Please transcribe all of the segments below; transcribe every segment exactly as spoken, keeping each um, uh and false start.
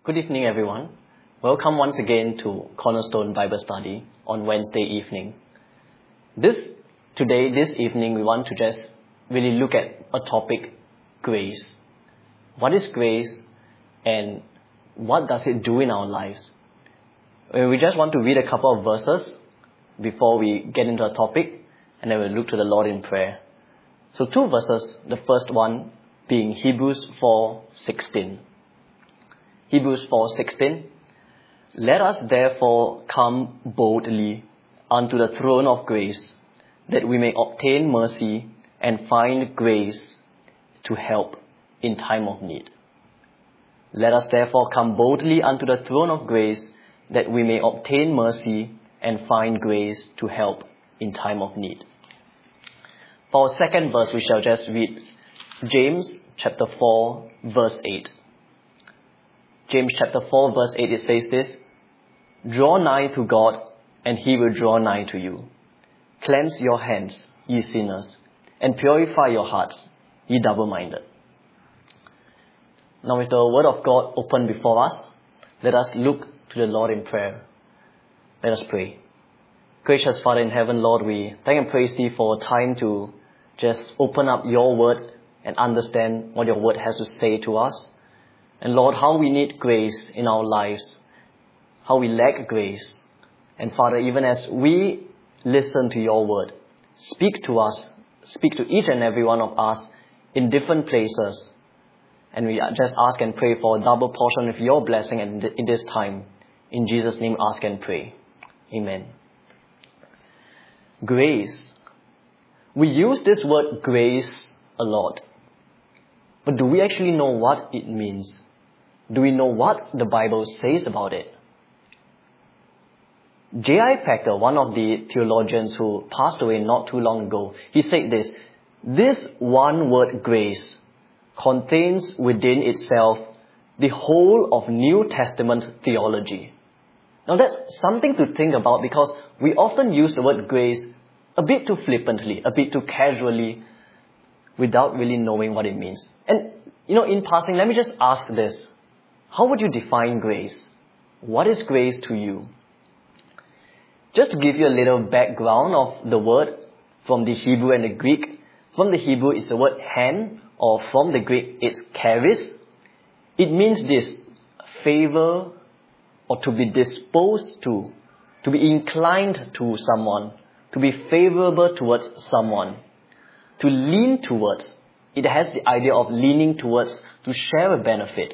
Good evening, everyone. Welcome once again to Cornerstone Bible Study on Wednesday evening. This today, this evening, we want to just really look at a topic, grace. What is grace and what does it do in our lives? We just want to read a couple of verses before we get into the topic, and then we'll look to the Lord in prayer. So two verses, the first one being Hebrews four sixteen. Hebrews four sixteen. Let us therefore come boldly unto the throne of grace, that we may obtain mercy and find grace to help in time of need. Let us therefore come boldly unto the throne of grace, that we may obtain mercy and find grace to help in time of need. For our second verse, we shall just read James chapter four, verse eight. James chapter four, verse eight, it says this: Draw nigh to God, and He will draw nigh to you. Cleanse your hands, ye sinners, and purify your hearts, ye double-minded. Now with the word of God open before us, let us look to the Lord in prayer. Let us pray. Gracious Father in heaven, Lord, we thank and praise Thee for time to just open up Your word and understand what Your word has to say to us. And Lord, how we need grace in our lives, how we lack grace. And Father, even as we listen to Your word, speak to us, speak to each and every one of us in different places. And we just ask and pray for a double portion of Your blessing in this time. In Jesus' name, ask and pray. Amen. Grace. We use this word grace a lot. But do we actually know what it means? Do we know what the Bible says about it? J I Packer, one of the theologians who passed away not too long ago, he said this: this one word grace contains within itself the whole of New Testament theology. Now that's something to think about, because we often use the word grace a bit too flippantly, a bit too casually, without really knowing what it means. And, you know, in passing, let me just ask this. How would you define grace? What is grace to you? Just to give you a little background of the word from the Hebrew and the Greek. From the Hebrew, it's the word hen, or from the Greek, it's charis. It means this: favor, or to be disposed to, to be inclined to someone, to be favorable towards someone, to lean towards. It has the idea of leaning towards, to share a benefit.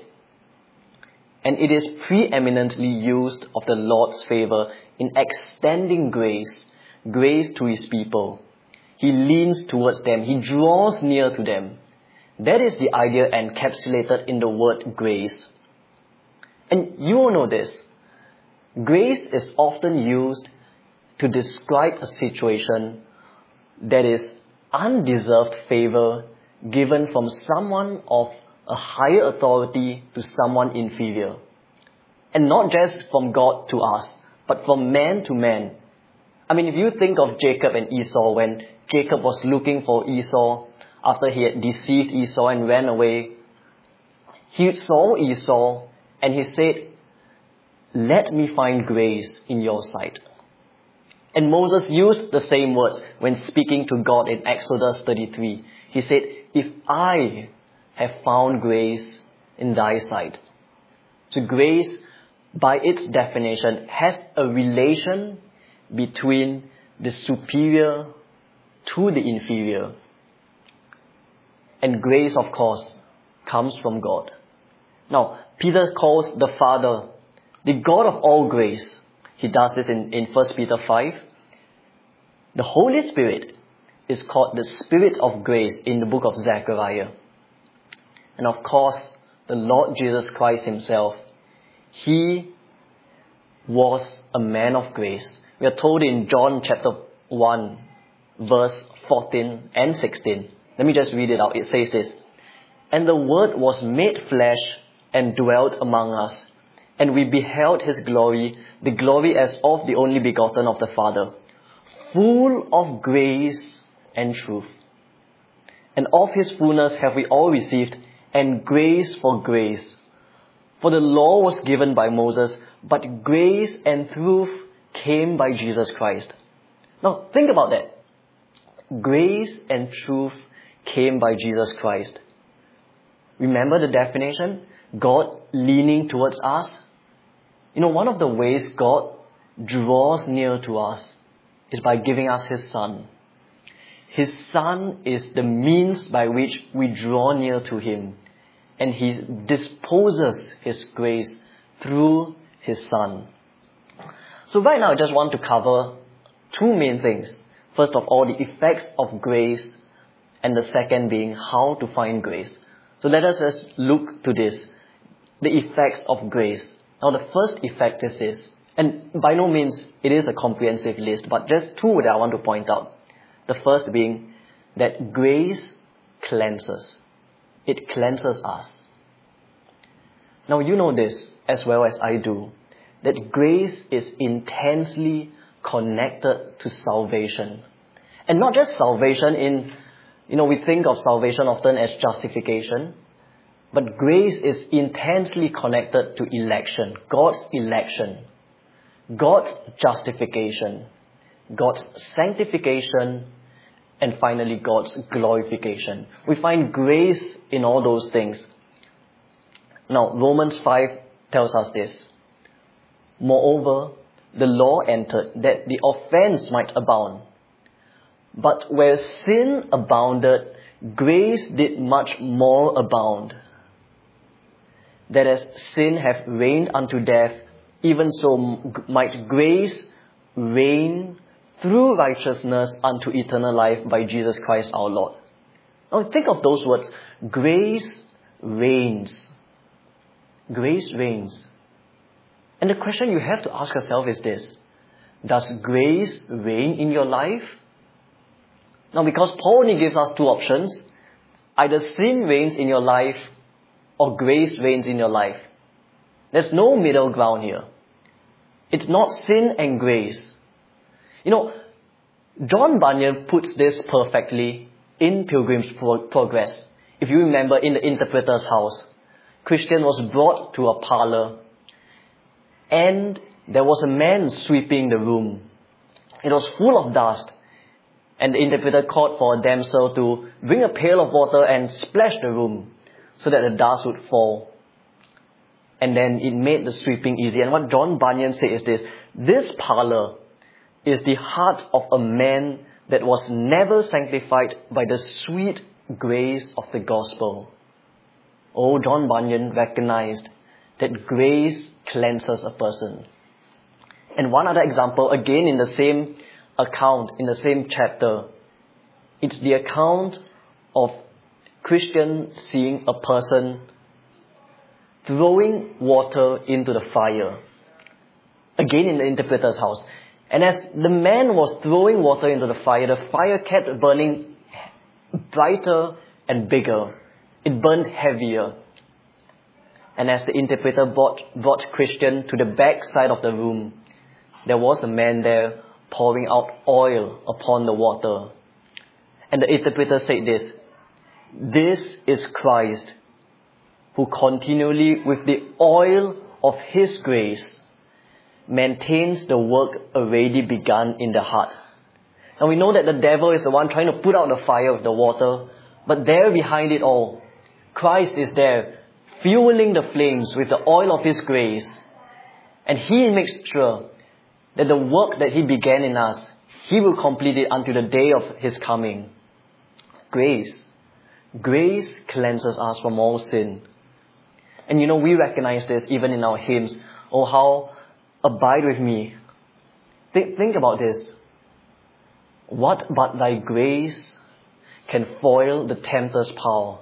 And it is preeminently used of the Lord's favor in extending grace, grace to His people. He leans towards them. He draws near to them. That is the idea encapsulated in the word grace. And you all know this. Grace is often used to describe a situation that is undeserved favor given from someone of a higher authority to someone inferior. And not just from God to us, but from man to man. I mean, if you think of Jacob and Esau, when Jacob was looking for Esau after he had deceived Esau and ran away, he saw Esau and he said, "Let me find grace in your sight." And Moses used the same words when speaking to God in Exodus thirty-three. He said, "If I have found grace in thy sight." So grace, by its definition, has a relation between the superior to the inferior. And grace, of course, comes from God. Now, Peter calls the Father the God of all grace. He does this in, in First Peter five. The Holy Spirit is called the Spirit of grace in the book of Zechariah. And of course, the Lord Jesus Christ Himself, He was a man of grace. We are told in John chapter one, verse fourteen and sixteen. Let me just read it out. It says this: And the Word was made flesh and dwelt among us, and we beheld His glory, the glory as of the only begotten of the Father, full of grace and truth. And of His fullness have we all received, and grace for grace. For the law was given by Moses, but grace and truth came by Jesus Christ. Now, think about that. Grace and truth came by Jesus Christ. Remember the definition? God leaning towards us. You know, one of the ways God draws near to us is by giving us His Son. His Son is the means by which we draw near to Him. And He disposes His grace through His Son. So right now I just want to cover two main things. First of all, the effects of grace, and the second being how to find grace. So let us just look to this, the effects of grace. Now the first effect is this, and by no means it is a comprehensive list, but just two that I want to point out. The first being that grace cleanses. It cleanses us. Now you know this as well as I do, that grace is intensely connected to salvation. And not just salvation in, you know, we think of salvation often as justification, but grace is intensely connected to election, God's election, God's justification, God's sanctification, and finally God's glorification. We find grace in all those things. Now, Romans five tells us this. Moreover, the law entered that the offense might abound. But where sin abounded, grace did much more abound. That as sin hath reigned unto death, even so might grace reign through righteousness unto eternal life by Jesus Christ our Lord. Now think of those words. Grace reigns. Grace reigns. And the question you have to ask yourself is this. Does grace reign in your life? Now because Paul only gives us two options. Either sin reigns in your life or grace reigns in your life. There's no middle ground here. It's not sin and grace. You know, John Bunyan puts this perfectly in Pilgrim's Progress. If you remember, in the interpreter's house, Christian was brought to a parlor and there was a man sweeping the room. It was full of dust, and the interpreter called for a damsel to bring a pail of water and splash the room so that the dust would fall. And then it made the sweeping easy. And what John Bunyan said is this: this parlor is the heart of a man that was never sanctified by the sweet grace of the gospel. Oh, John Bunyan recognized that grace cleanses a person. And one other example, again in the same account, in the same chapter, it's the account of Christian seeing a person throwing water into the fire. Again in the interpreter's house. And as the man was throwing water into the fire, the fire kept burning brighter and bigger. It burned heavier. And as the interpreter brought, brought Christian to the back side of the room, there was a man there pouring out oil upon the water. And the interpreter said this: this is Christ, who continually with the oil of His grace maintains the work already begun in the heart. And we know that the devil is the one trying to put out the fire with the water, but there behind it all, Christ is there, fueling the flames with the oil of His grace. And He makes sure that the work that He began in us, He will complete it until the day of His coming. Grace. Grace cleanses us from all sin. And you know, we recognize this even in our hymns. Oh, how abide with me. Think, think about this. What but thy grace can foil the tempter's power?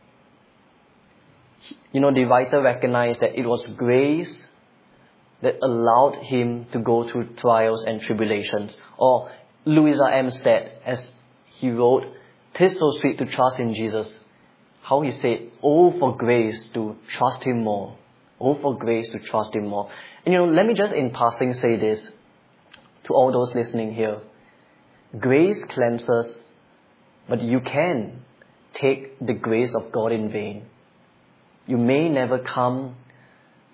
You know, the writer recognized that it was grace that allowed him to go through trials and tribulations. Or Louisa M. Stead, as he wrote, "'Tis so sweet to trust in Jesus." How he said, oh, for grace to trust Him more. Oh, for grace to trust Him more. And you know, let me just in passing say this to all those listening here. Grace cleanses, but you can take the grace of God in vain. You may never come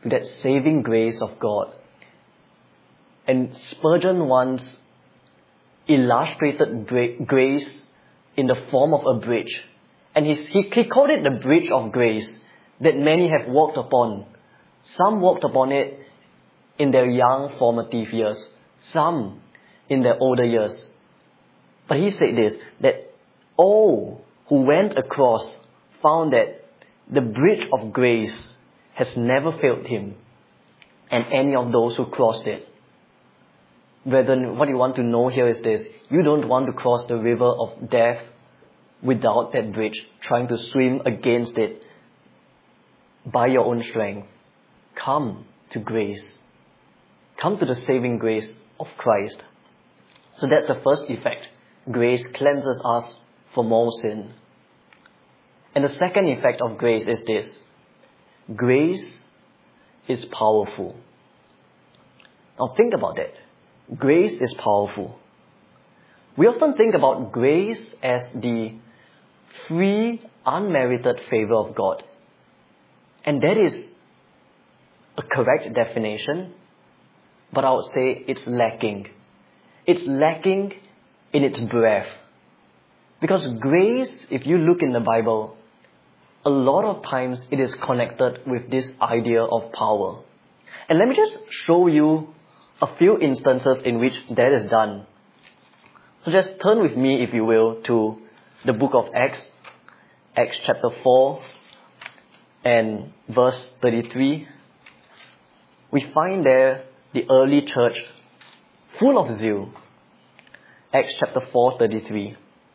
to that saving grace of God. And Spurgeon once illustrated gra- grace in the form of a bridge. And he, he, he called it the bridge of grace that many have walked upon. Some walked upon it in their young formative years, some in their older years. But he said this, that all who went across found that the bridge of grace has never failed him and any of those who crossed it. Brethren, what you want to know here is this: you don't want to cross the river of death without that bridge, trying to swim against it by your own strength. Come to grace. Come to the saving grace of Christ. So that's the first effect. Grace cleanses us from all sin. And the second effect of grace is this: grace is powerful. Now think about that. Grace is powerful. We often think about grace as the free, unmerited favor of God. And that is a correct definition, but I would say it's lacking. It's lacking in its breadth. Because grace, if you look in the Bible, a lot of times it is connected with this idea of power. And let me just show you a few instances in which that is done. So just turn with me, if you will, to the book of Acts, Acts chapter four and verse thirty-three. We find there the early church full of zeal. Acts chapter four, thirty-three.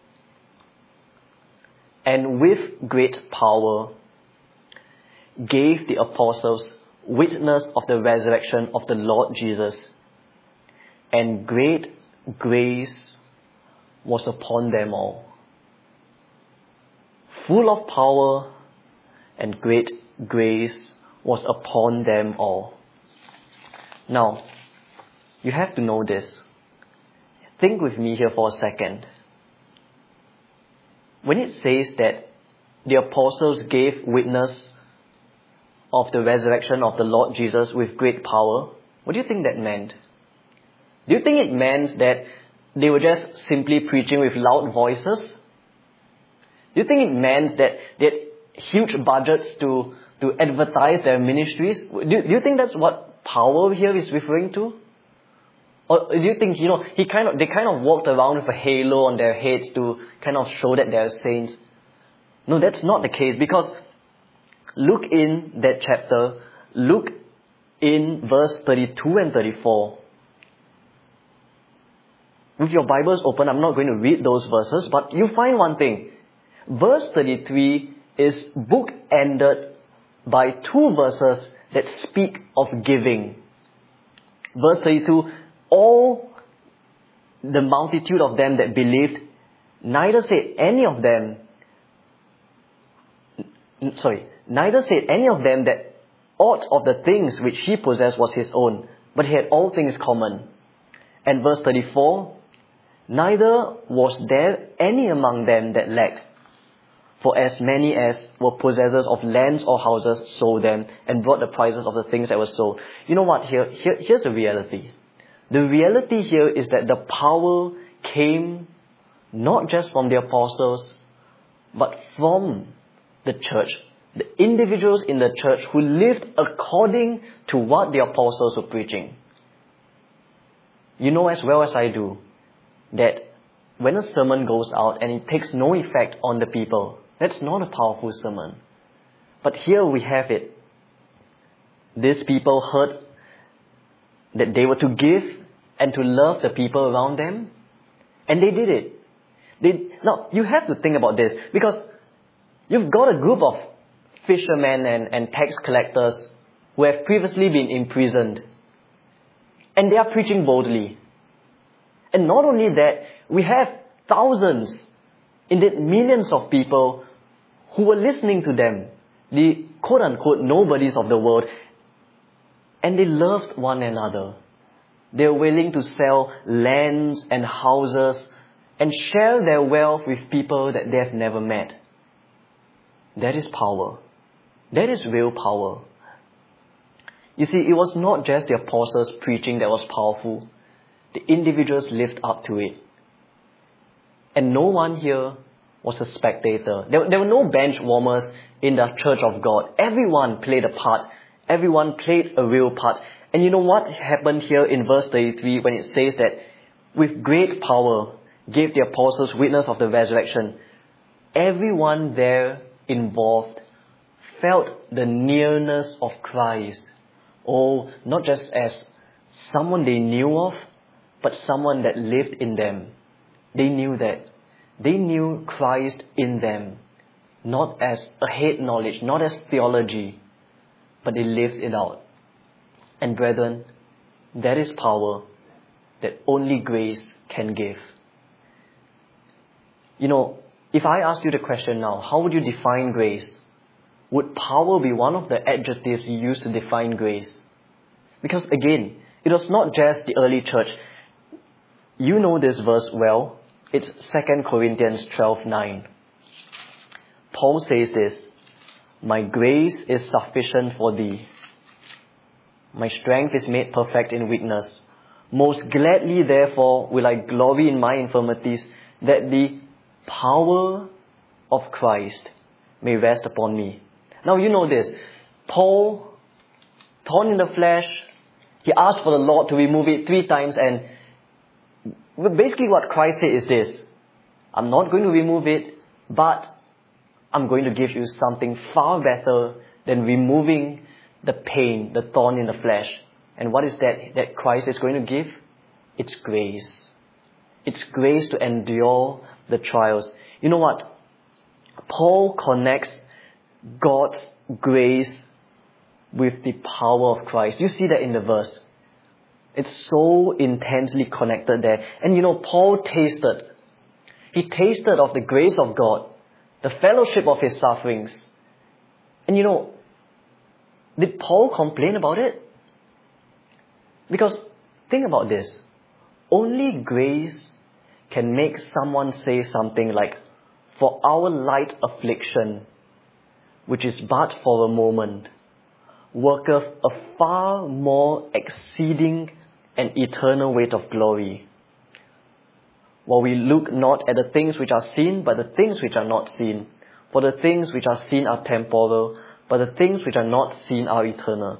And with great power gave the apostles witness of the resurrection of the Lord Jesus, and great grace was upon them all. Full of power and great grace was upon them all. Now, you have to know this. Think with me here for a second. When it says that the apostles gave witness of the resurrection of the Lord Jesus with great power, what do you think that meant? Do you think it meant that they were just simply preaching with loud voices? Do you think it meant that they had huge budgets to, to advertise their ministries? Do, do you think that's what power here is referring to? Or do you think, you know, he kind of, they kind of walked around with a halo on their heads to kind of show that they're saints? No, that's not the case, because look in that chapter, look in verse thirty-two and thirty-four. With your Bibles open, I'm not going to read those verses, but you find one thing. Verse thirty-three is bookended by two verses that speak of giving. Verse thirty-two, all the multitude of them that believed, neither said any of them, sorry, neither said any of them that aught of the things which he possessed was his own, but he had all things common. And verse thirty-four, neither was there any among them that lacked. For as many as were possessors of lands or houses sold them and brought the prices of the things that were sold. You know what? Here, here, here's the reality. The reality here is that the power came not just from the apostles, but from the church. The individuals in the church who lived according to what the apostles were preaching. You know as well as I do that when a sermon goes out and it takes no effect on the people, that's not a powerful sermon. But here we have it. These people heard that they were to give and to love the people around them, and they did it. They, now, you have to think about this, because you've got a group of fishermen and, and tax collectors who have previously been imprisoned, and they are preaching boldly. And not only that, we have thousands, indeed millions of people who were listening to them, the quote-unquote nobodies of the world, and they loved one another. They were willing to sell lands and houses and share their wealth with people that they have never met. That is power. That is real power. You see, it was not just the apostles preaching that was powerful. The individuals lived up to it. And no one here was a spectator. There, there were no bench warmers in the church of God. Everyone played a part. Everyone played a real part. And you know what happened here in verse thirty-three when it says that with great power gave the apostles witness of the resurrection. Everyone there involved felt the nearness of Christ. Oh, not just as someone they knew of, but someone that lived in them. They knew that. They knew Christ in them. Not as a head knowledge, not as theology, but they lived it out. And brethren, that is power that only grace can give. You know, if I ask you the question now, how would you define grace? Would power be one of the adjectives you use to define grace? Because again, it was not just the early church. You know this verse well. It's Second Corinthians twelve nine. Paul says this, "My grace is sufficient for thee. My strength is made perfect in weakness. Most gladly, therefore, will I glory in my infirmities, that the power of Christ may rest upon me." Now you know this. Paul, thorn in the flesh, he asked for the Lord to remove it three times, and basically what Christ said is this: I'm not going to remove it, but I'm going to give you something far better than removing the pain, the thorn in the flesh. And what is that that Christ is going to give? It's grace. It's grace to endure the trials. You know what? Paul connects God's grace with the power of Christ. You see that in the verse. It's so intensely connected there. And you know, Paul tasted. He tasted of the grace of God, the fellowship of his sufferings. And you know, did Paul complain about it? Because think about this. Only grace can make someone say something like, "For our light affliction, which is but for a moment, worketh a far more exceeding and eternal weight of glory. While we look not at the things which are seen, but the things which are not seen. For the things which are seen are temporal, but the things which are not seen are eternal."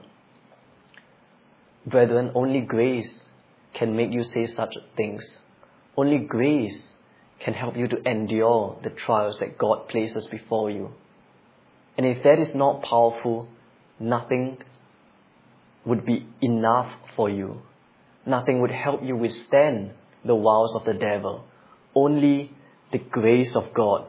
Brethren, only grace can make you say such things. Only grace can help you to endure the trials that God places before you. And if that is not powerful, nothing would be enough for you. Nothing would help you withstand the wiles of the devil. Only the grace of God.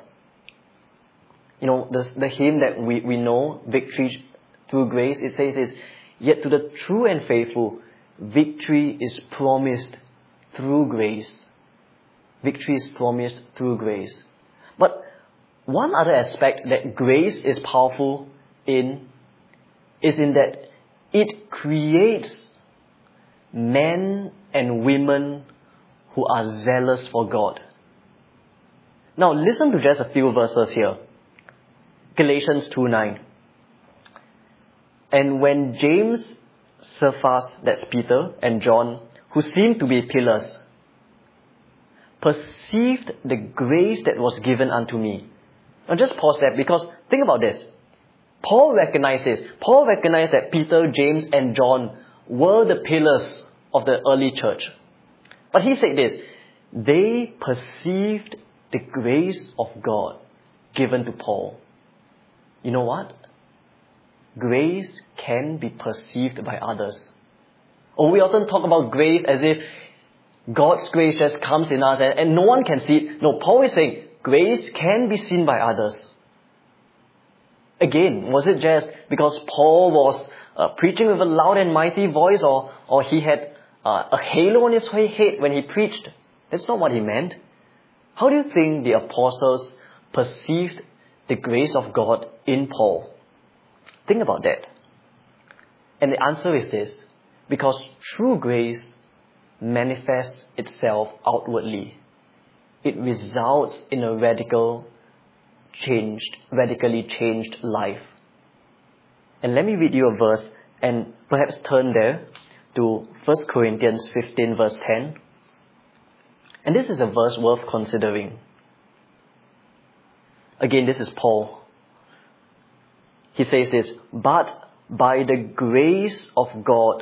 You know, the, the hymn that we, we know, Victory Through Grace, it says is, "Yet to the true and faithful, victory is promised through grace." Victory is promised through grace. But one other aspect that grace is powerful in is in that it creates men and women who are zealous for God. Now listen to just a few verses here. Galatians two nine. "And when James, Cephas," that's Peter, "and John, who seemed to be pillars, perceived the grace that was given unto me." Now just pause there, because think about this. Paul recognized this. Paul recognized that Peter, James, and John were the pillars of the early church. But he said this: they perceived the grace of God given to Paul. You know what? Grace can be perceived by others. Or we often talk about grace as if God's grace just comes in us and, and no one can see it. No, Paul is saying grace can be seen by others. Again, was it just because Paul was uh, preaching with a loud and mighty voice, or, or he had uh, a halo on his head when he preached? That's not what he meant. How do you think the apostles perceived the grace of God in Paul? Think about that. And the answer is this: because true grace manifests itself outwardly. It results in a radical changed, radically changed life. And let me read you a verse, and perhaps turn there to First Corinthians fifteen verse ten. And this is a verse worth considering. Again, this is Paul. He says this, "But by the grace of God,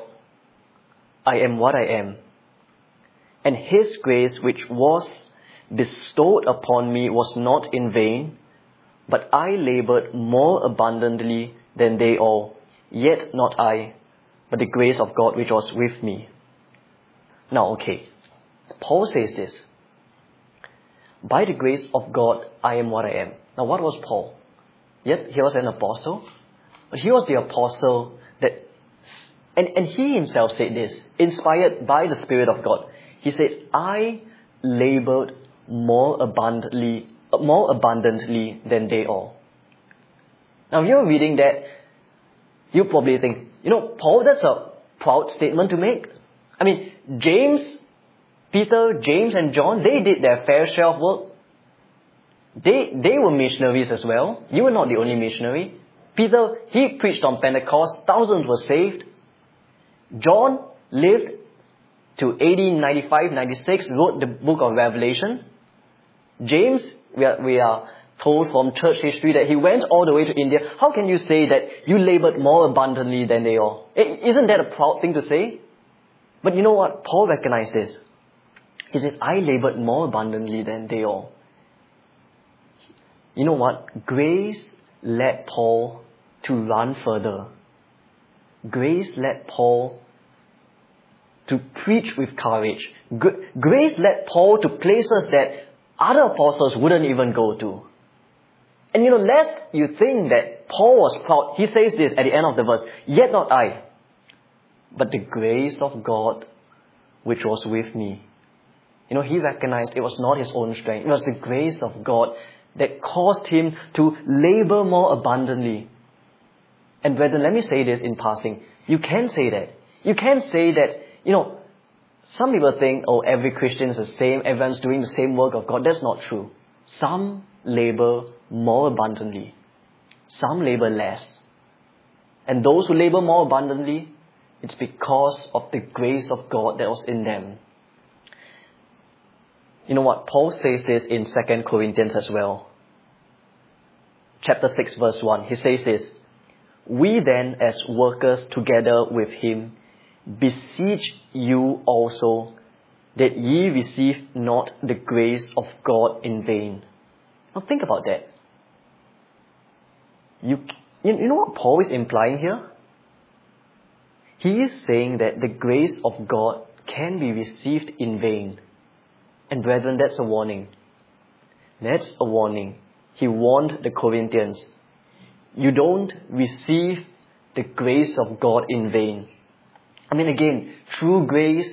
I am what I am. And His grace which was bestowed upon me was not in vain, but I labored more abundantly than they all. Yet not I, but the grace of God which was with me." Now, okay, Paul says this. By the grace of God, I am what I am. Now, what was Paul? Yes, he was an apostle. But he was the apostle that, and, and he himself said this, inspired by the Spirit of God. He said, "I labored more abundantly, more abundantly than they all." Now, if you're reading that, you probably think, you know, Paul, that's a proud statement to make. I mean, James, Peter, James and John, they did their fair share of work. They, they were missionaries as well. You were not the only missionary. Peter, he preached on Pentecost. Thousands were saved. John lived to A D ninety-five, ninety-six, wrote the book of Revelation. James, we are, we are told from church history that he went all the way to India. How can you say that you labored more abundantly than they all? Isn't that a proud thing to say? But you know what? Paul recognized this. He says, "I labored more abundantly than they all." You know what? Grace led Paul to run further. Grace led Paul to preach with courage. Grace led Paul to places that other apostles wouldn't even go to. And you know, lest you think that Paul was proud, he says this at the end of the verse, "Yet not I, but the grace of God which was with me." You know, he recognized it was not his own strength. It was the grace of God that caused him to labor more abundantly. And brethren, let me say this in passing. You can say that. You can say that, you know, some people think, oh, every Christian is the same, everyone's doing the same work of God. That's not true. Some labor more abundantly. Some labor less. And those who labor more abundantly, it's because of the grace of God that was in them. You know what? Paul says this in Second Corinthians as well. Chapter six verse one. He says this, "We then as workers together with him beseech you also that ye receive not the grace of God in vain." Now think about that. You, you know what Paul is implying here? He is saying that the grace of God can be received in vain. And brethren, that's a warning. That's a warning. He warned the Corinthians, you don't receive the grace of God in vain. I mean, again, true grace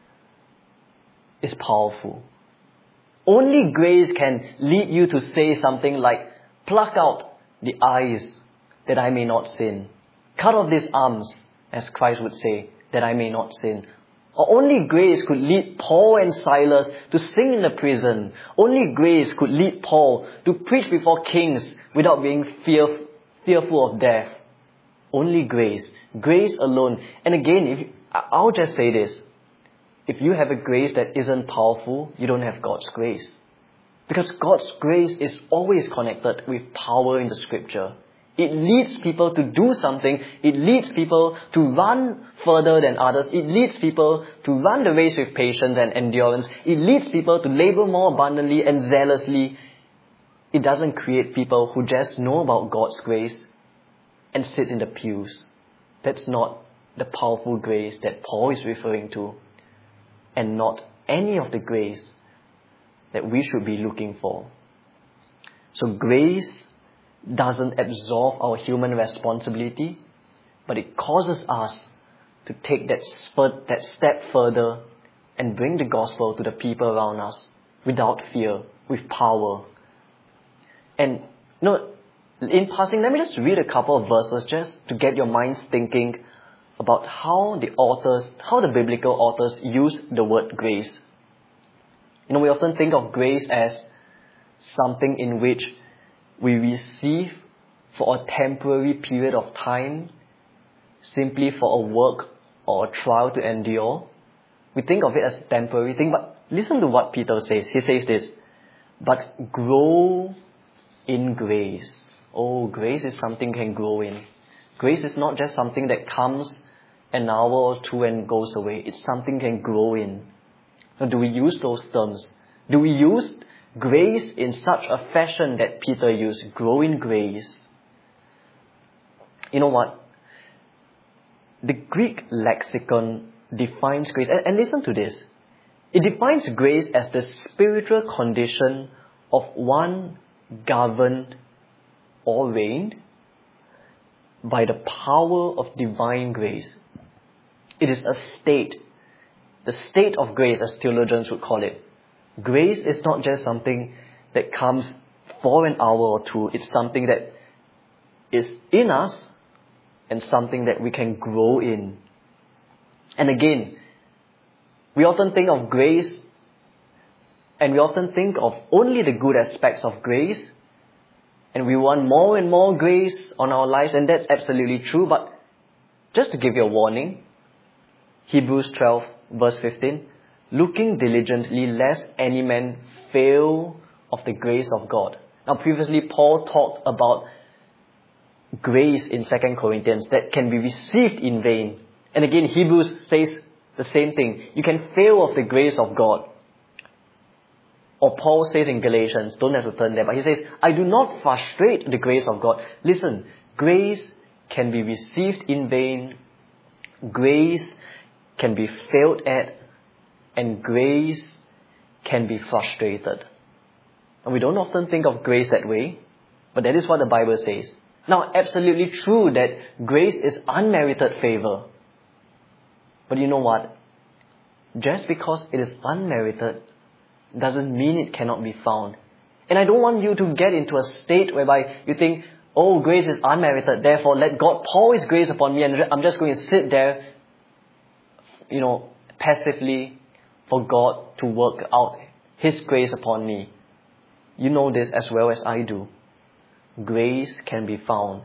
is powerful. Only grace can lead you to say something like, "Pluck out the eyes that I may not sin. Cut off these arms," as Christ would say, "that I may not sin." Or only grace could lead Paul and Silas to sing in the prison. Only grace could lead Paul to preach before kings without being fear, fearful of death. Only grace. Grace alone. And again, if I'll just say this. If you have a grace that isn't powerful, you don't have God's grace. Because God's grace is always connected with power in the scripture. It leads people to do something. It leads people to run further than others. It leads people to run the race with patience and endurance. It leads people to labor more abundantly and zealously. It doesn't create people who just know about God's grace and sit in the pews. That's not the powerful grace that Paul is referring to, and not any of the grace that we should be looking for. So grace doesn't absolve our human responsibility, but it causes us to take that, spurt, that step further and bring the gospel to the people around us without fear, with power. And you know, in passing, let me just read a couple of verses just to get your minds thinking about how the authors, how the biblical authors use the word grace. You know, we often think of grace as something in which we receive for a temporary period of time simply for a work or a trial to endure. We think of it as a temporary thing, but listen to what Peter says. He says this, but grow in grace. Oh, grace is something you can grow in. Grace is not just something that comes an hour or two and goes away. It's something you can grow in. Now, do we use those terms? Do we use grace in such a fashion that Peter used? Grow in grace. You know what? The Greek lexicon defines grace, and, and listen to this. It defines grace as the spiritual condition of one governed or reigned by the power of divine grace. It is a state, the state of grace, as theologians would call it. Grace is not just something that comes for an hour or two. It's something that is in us and something that we can grow in. And again, we often think of grace and we often think of only the good aspects of grace, and we want more and more grace on our lives, and that's absolutely true. But just to give you a warning, Hebrews twelve verse fifteen, looking diligently lest any man fail of the grace of God. Now previously Paul talked about grace in Second Corinthians that can be received in vain. And again, Hebrews says the same thing. You can fail of the grace of God. Or Paul says in Galatians, don't have to turn there, but he says, I do not frustrate the grace of God. Listen, grace can be received in vain. Grace can be failed at. And grace can be frustrated. And we don't often think of grace that way, but that is what the Bible says. Now, absolutely true that grace is unmerited favor. But you know what? Just because it is unmerited doesn't mean it cannot be found. And I don't want you to get into a state whereby you think, oh, grace is unmerited, therefore let God pour His grace upon me and I'm just going to sit there, you know, passively for God to work out His grace upon me. You know this as well as I do. Grace can be found.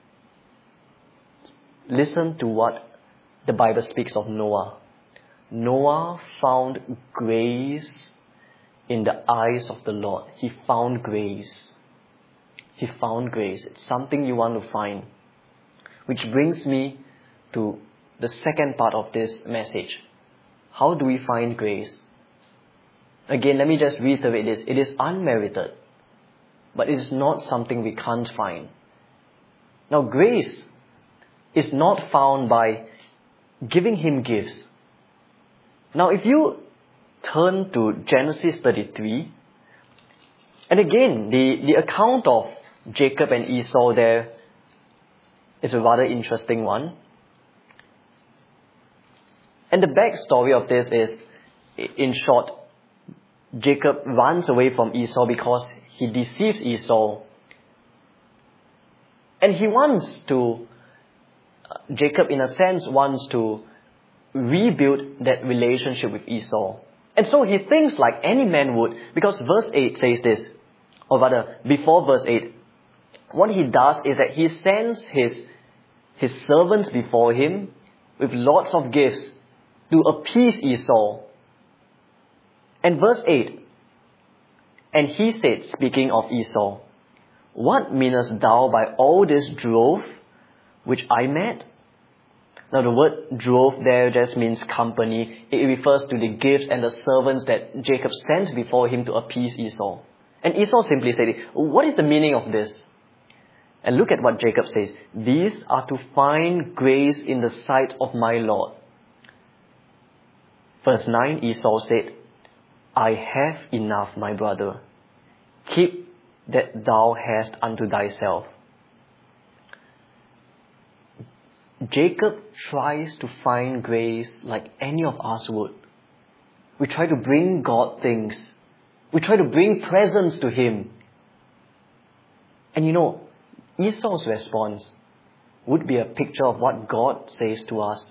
Listen to what the Bible speaks of Noah. Noah found grace in the eyes of the Lord. He found grace. He found grace. It's something you want to find. Which brings me to the second part of this message. How do we find grace? Again, let me just reiterate this. It is unmerited, but it is not something we can't find. Now, grace is not found by giving Him gifts. Now, if you turn to Genesis thirty-three, and again, the, the account of Jacob and Esau there is a rather interesting one. And the backstory of this is, in short, Jacob runs away from Esau because he deceives Esau. And he wants to, Jacob in a sense wants to rebuild that relationship with Esau. And so he thinks like any man would, because verse eight says this, or rather, before verse eight, what he does is that he sends his, his servants before him with lots of gifts to appease Esau. And verse eight, and he said, speaking of Esau, what meanest thou by all this drove which I met? Now the word drove there just means company. It refers to the gifts and the servants that Jacob sent before him to appease Esau. And Esau simply said, what is the meaning of this? And look at what Jacob says. These are to find grace in the sight of my Lord. Verse nine, Esau said, I have enough, my brother. Keep that thou hast unto thyself. Jacob tries to find grace like any of us would. We try to bring God things. We try to bring presents to Him. And you know, Esau's response would be a picture of what God says to us.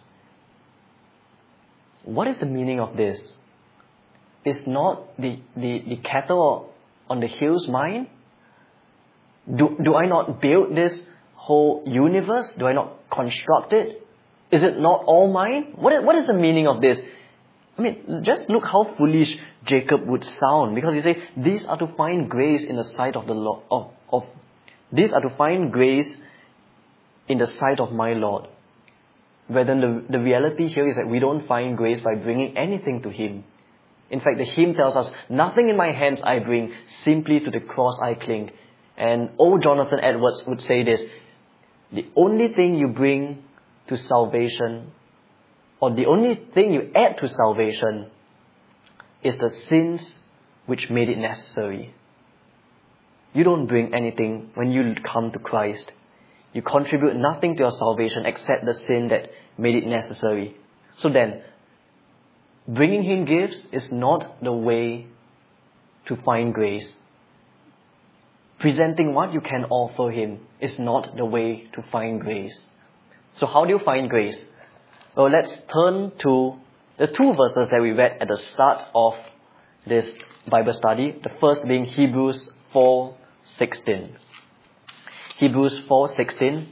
What is the meaning of this? Is not the, the, the cattle on the hills mine? Do, do I not build this whole universe? Do I not construct it? Is it not all mine? What is, what is the meaning of this? I mean, just look how foolish Jacob would sound, because he says, these are to find grace in the sight of the Lord. Of, of, these are to find grace in the sight of my Lord. Whereas the, the reality here is that we don't find grace by bringing anything to Him. In fact, the hymn tells us, nothing in my hands I bring, simply to the cross I cling. And old Jonathan Edwards would say this, the only thing you bring to salvation, or the only thing you add to salvation, is the sins which made it necessary. You don't bring anything when you come to Christ. You contribute nothing to your salvation except the sin that made it necessary. So then, bringing Him gifts is not the way to find grace. Presenting what you can offer Him is not the way to find grace. So how do you find grace? Well, let's turn to the two verses that we read at the start of this Bible study. The first being Hebrews four sixteen. Hebrews four sixteen.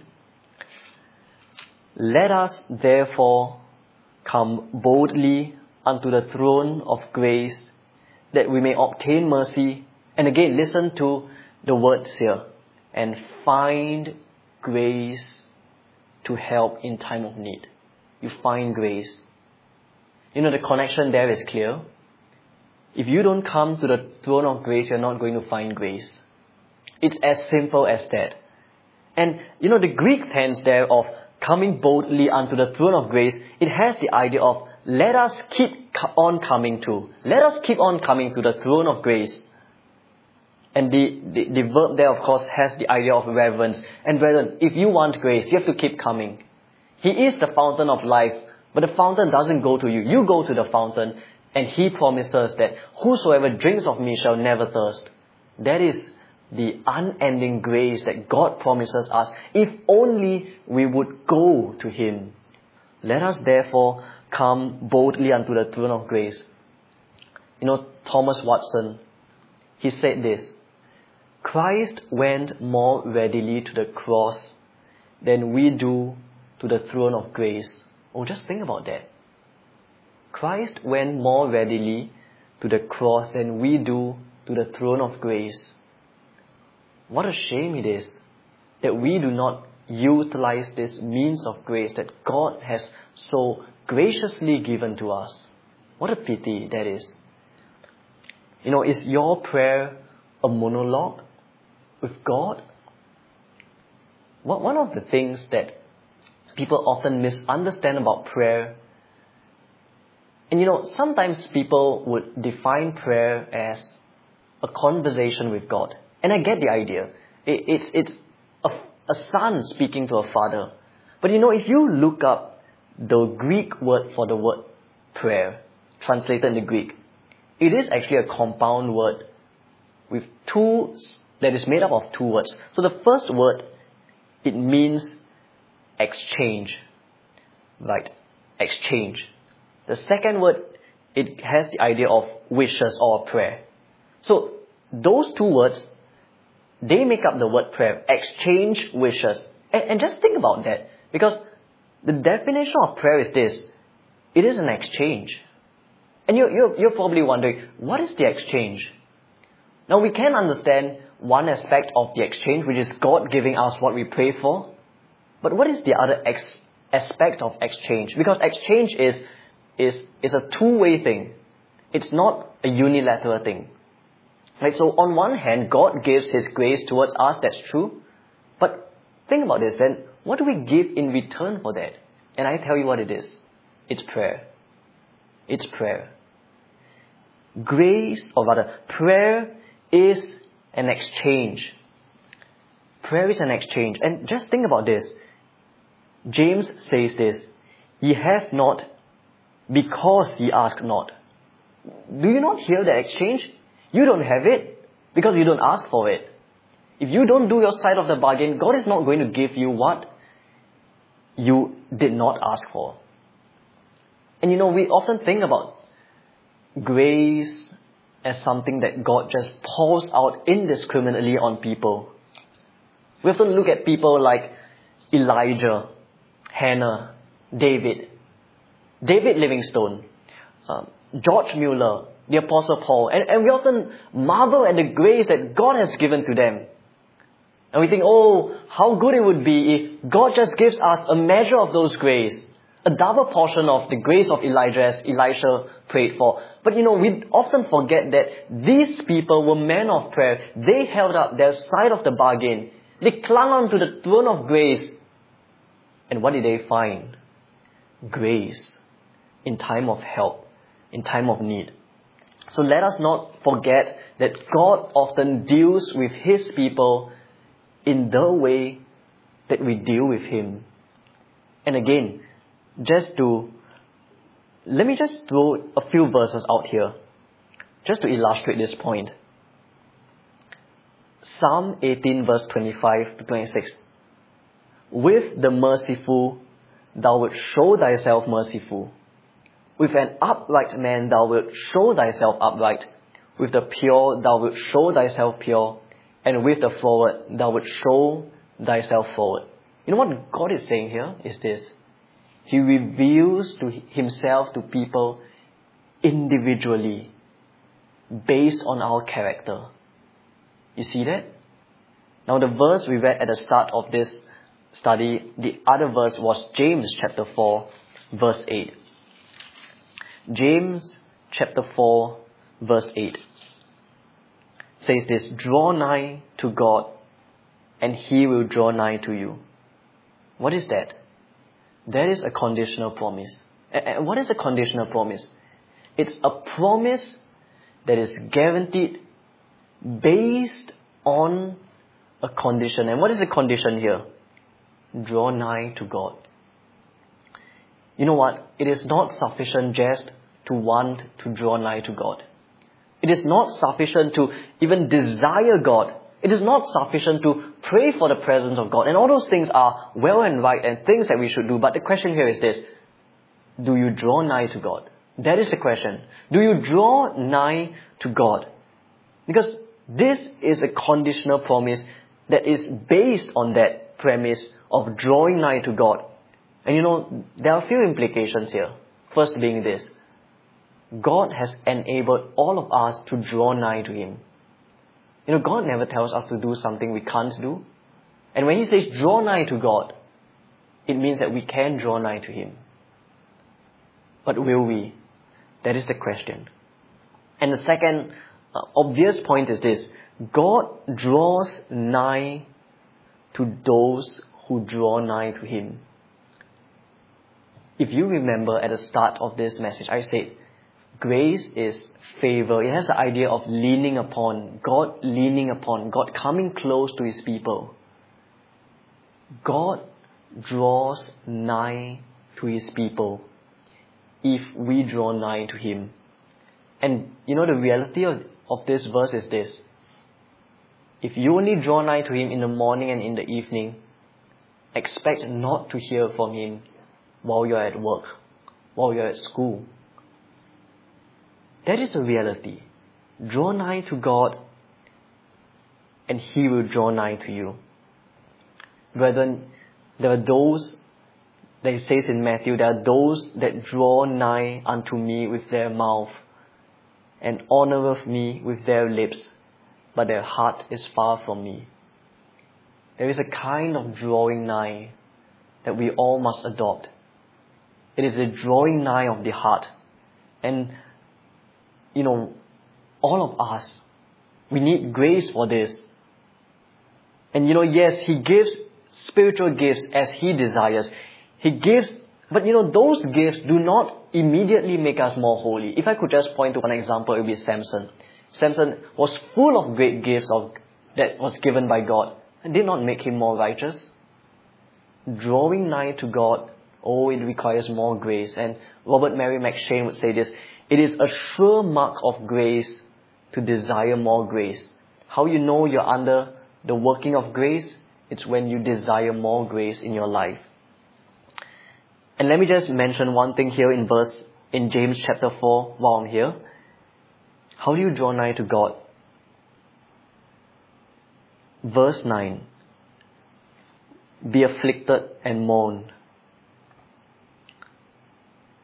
Let us therefore come boldly unto the throne of grace, that we may obtain mercy. And again, listen to the words here. And find grace to help in time of need. You find grace. You know, the connection there is clear. If you don't come to the throne of grace, you're not going to find grace. It's as simple as that. And, you know, the Greek tense there of coming boldly unto the throne of grace, it has the idea of let us keep on coming to. Let us keep on coming to the throne of grace. And the, the, the verb there, of course, has the idea of reverence. And brethren, if you want grace, you have to keep coming. He is the fountain of life, but the fountain doesn't go to you. You go to the fountain, and He promises that whosoever drinks of me shall never thirst. That is the unending grace that God promises us, if only we would go to Him. Let us therefore come boldly unto the throne of grace. You know, Thomas Watson, he said this, Christ went more readily to the cross than we do to the throne of grace. Oh, just think about that. Christ went more readily to the cross than we do to the throne of grace. What a shame it is that we do not utilize this means of grace that God has so graciously given to us. What a pity that is. You know, is your prayer a monologue with God? One of the things that people often misunderstand about prayer, and you know, sometimes people would define prayer as a conversation with God. And I get the idea. It, it's it's a, a son speaking to a father. But you know, if you look up the Greek word for the word prayer, translated in the Greek, it is actually a compound word with two, that is made up of two words. So the first word, it means exchange. Right? Exchange. The second word, it has the idea of wishes or prayer. So those two words, they make up the word prayer. Exchange wishes. And, and just think about that. Because the definition of prayer is this. It is an exchange. And you, you're, you're probably wondering, what is the exchange? Now we can understand one aspect of the exchange, which is God giving us what we pray for. But what is the other ex- aspect of exchange? Because exchange is, is, is a two-way thing. It's not a unilateral thing. Right? So on one hand, God gives His grace towards us, that's true. But think about this then, what do we give in return for that? And I tell you what it is. It's prayer. It's prayer. Grace, or rather, prayer is an exchange. Prayer is an exchange. And just think about this. James says this, ye have not because ye ask not. Do you not hear the exchange? You don't have it because you don't ask for it. If you don't do your side of the bargain, God is not going to give you what you did not ask for. And you know, we often think about grace as something that God just pours out indiscriminately on people. We often look at people like Elijah, Hannah, David, David Livingstone, um, George Mueller, the Apostle Paul. And, and we often marvel at the grace that God has given to them. And we think, oh, how good it would be if God just gives us a measure of those grace, a double portion of the grace of Elijah as Elisha prayed for. But you know, we often forget that these people were men of prayer. They held up their side of the bargain. They clung on to the throne of grace. And what did they find? Grace in time of help, in time of need. So let us not forget that God often deals with His people in the way that we deal with Him. And again, just to, let me just throw a few verses out here, just to illustrate this point. Psalm eighteen verse twenty-five to twenty-six. With the merciful, thou wilt show thyself merciful. With an upright man, thou wilt show thyself upright. With the pure, thou wilt show thyself pure. And with the forward, thou wilt show thyself forward. You know what God is saying here is this. He reveals to Himself to people individually, based on our character. You see that? Now the verse we read at the start of this study, the other verse was James chapter four, verse eight. James chapter four, verse eight says this, draw nigh to God, and He will draw nigh to you. What is that? That is a conditional promise. And what is a conditional promise? It's a promise that is guaranteed based on a condition. And what is the condition here? Draw nigh to God. You know what? It is not sufficient just to want to draw nigh to God. It is not sufficient to even desire God. It is not sufficient to pray for the presence of God. And all those things are well and right and things that we should do. But the question here is this. Do you draw nigh to God? That is the question. Do you draw nigh to God? Because this is a conditional promise that is based on that premise of drawing nigh to God. And you know, there are a few implications here. First being this. God has enabled all of us to draw nigh to Him. You know, God never tells us to do something we can't do. And when He says draw nigh to God, it means that we can draw nigh to Him. But will we? That is the question. And the second uh, obvious point is this. God draws nigh to those who draw nigh to Him. If you remember at the start of this message, I said, grace is favor. It has the idea of leaning upon, God leaning upon, God coming close to His people. God draws nigh to His people if we draw nigh to Him. And you know, the reality of, of this verse is this. If you only draw nigh to Him in the morning and in the evening, expect not to hear from Him while you're at work, while you're at school. That is the reality. Draw nigh to God, and He will draw nigh to you. Brethren, there are those, that it says in Matthew, there are those that draw nigh unto me with their mouth, and honoureth me with their lips, but their heart is far from me. There is a kind of drawing nigh that we all must adopt. It is a drawing nigh of the heart. And, you know, all of us, we need grace for this. And you know, yes, He gives spiritual gifts as He desires. He gives, but you know, those gifts do not immediately make us more holy. If I could just point to one example, it would be Samson. Samson was full of great gifts of, that was given by God. And did not make him more righteous. Drawing nigh to God, oh, it requires more grace. And Robert Mary McShane would say this, it is a sure mark of grace to desire more grace. How you know you're under the working of grace? It's when you desire more grace in your life. And let me just mention one thing here in verse, in James chapter four, while I'm here. How do you draw nigh to God? Verse nine. Be afflicted and mourn.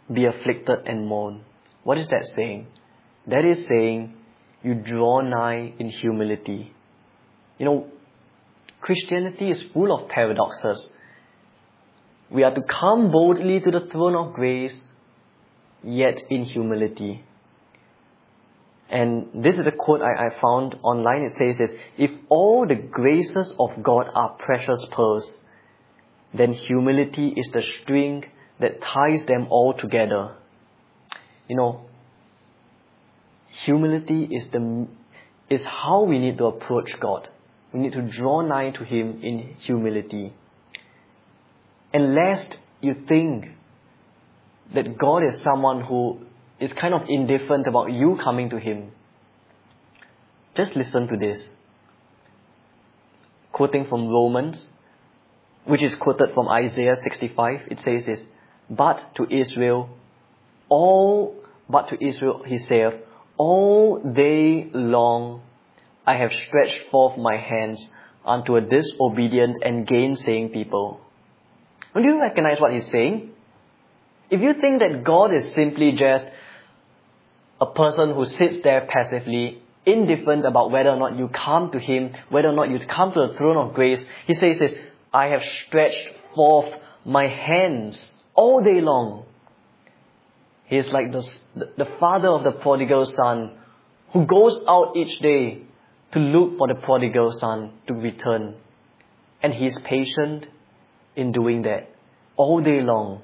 be afflicted and mourn. What is that saying? That is saying, you draw nigh in humility. You know, Christianity is full of paradoxes. We are to come boldly to the throne of grace, yet in humility. And this is a quote I, I found online. It says this: if all the graces of God are precious pearls, then humility is the string that ties them all together. You know, humility is the is how we need to approach God. We need to draw nigh to Him in humility. And lest you think that God is someone who is kind of indifferent about you coming to Him, just listen to this. Quoting from Romans, which is quoted from Isaiah sixty-five, it says this: But to Israel, all, but to Israel, He saith, all day long I have stretched forth my hands unto a disobedient and gainsaying people. Do you recognize what He's saying? If you think that God is simply just a person who sits there passively, indifferent about whether or not you come to Him, whether or not you come to the throne of grace, He says this: I have stretched forth my hands all day long. He is like the, the father of the prodigal son who goes out each day to look for the prodigal son to return. And He is patient in doing that all day long.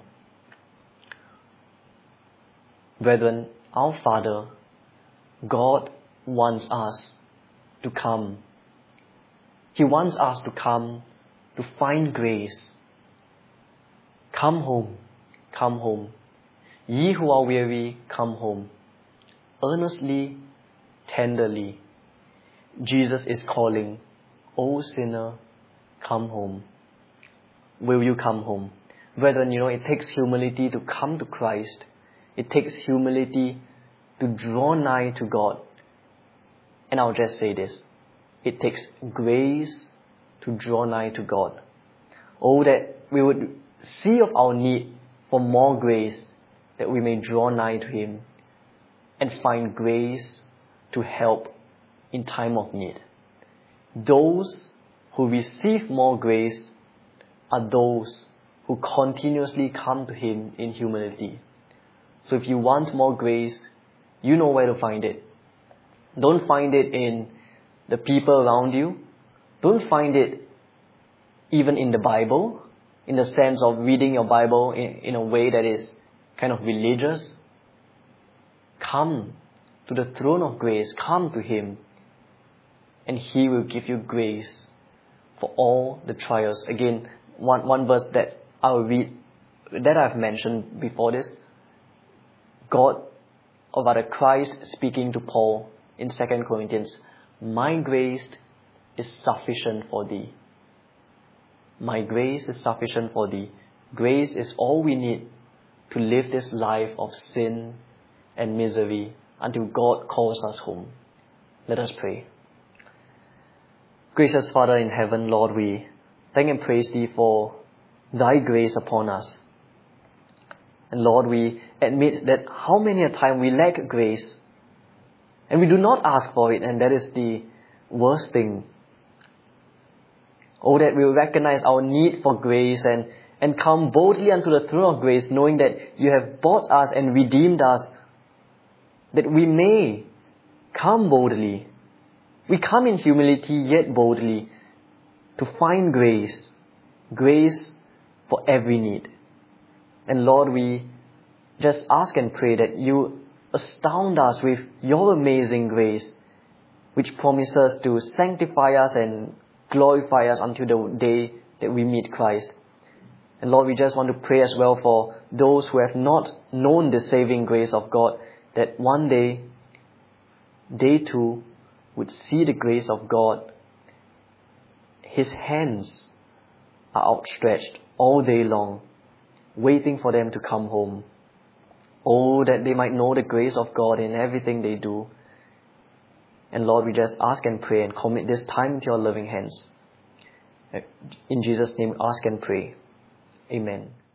Brethren, our Father, God wants us to come. He wants us to come to find grace. Come home, come home. Ye who are weary, come home. Earnestly, tenderly, Jesus is calling, O sinner, come home. Will you come home? Brethren, you know, it takes humility to come to Christ. It takes humility to draw nigh to God. And I'll just say this: it takes grace to draw nigh to God. Oh, that we would see of our need for more grace, that we may draw nigh to Him and find grace to help in time of need. Those who receive more grace are those who continuously come to Him in humility. So if you want more grace, you know where to find it. Don't find it in the people around you. Don't find it even in the Bible, in the sense of reading your Bible in, in a way that is kind of religious. Come to the throne of grace. Come to Him, and He will give you grace for all the trials. Again, one, one verse that I will read, that I've mentioned before this, God, or rather Christ speaking to Paul in Second Corinthians, my grace is sufficient for thee. My grace is sufficient for thee. Grace is all we need to live this life of sin and misery until God calls us home. Let us pray. Gracious Father in heaven, Lord, we thank and praise Thee for Thy grace upon us. And Lord, we admit that how many a time we lack grace and we do not ask for it, and that is the worst thing. Oh, that we will recognize our need for grace and, and come boldly unto the throne of grace, knowing that You have bought us and redeemed us, that we may come boldly. We come in humility, yet boldly, to find grace, grace for every need. And Lord, we just ask and pray that You astound us with Your amazing grace, which promises to sanctify us and glorify us until the day that we meet Christ. And Lord, we just want to pray as well for those who have not known the saving grace of God, that one day they too would see the grace of God. His hands are outstretched all day long, waiting for them to come home. Oh, that they might know the grace of God in everything they do. And Lord, we just ask and pray and commit this time into Your loving hands. In Jesus' name, ask and pray. Amen.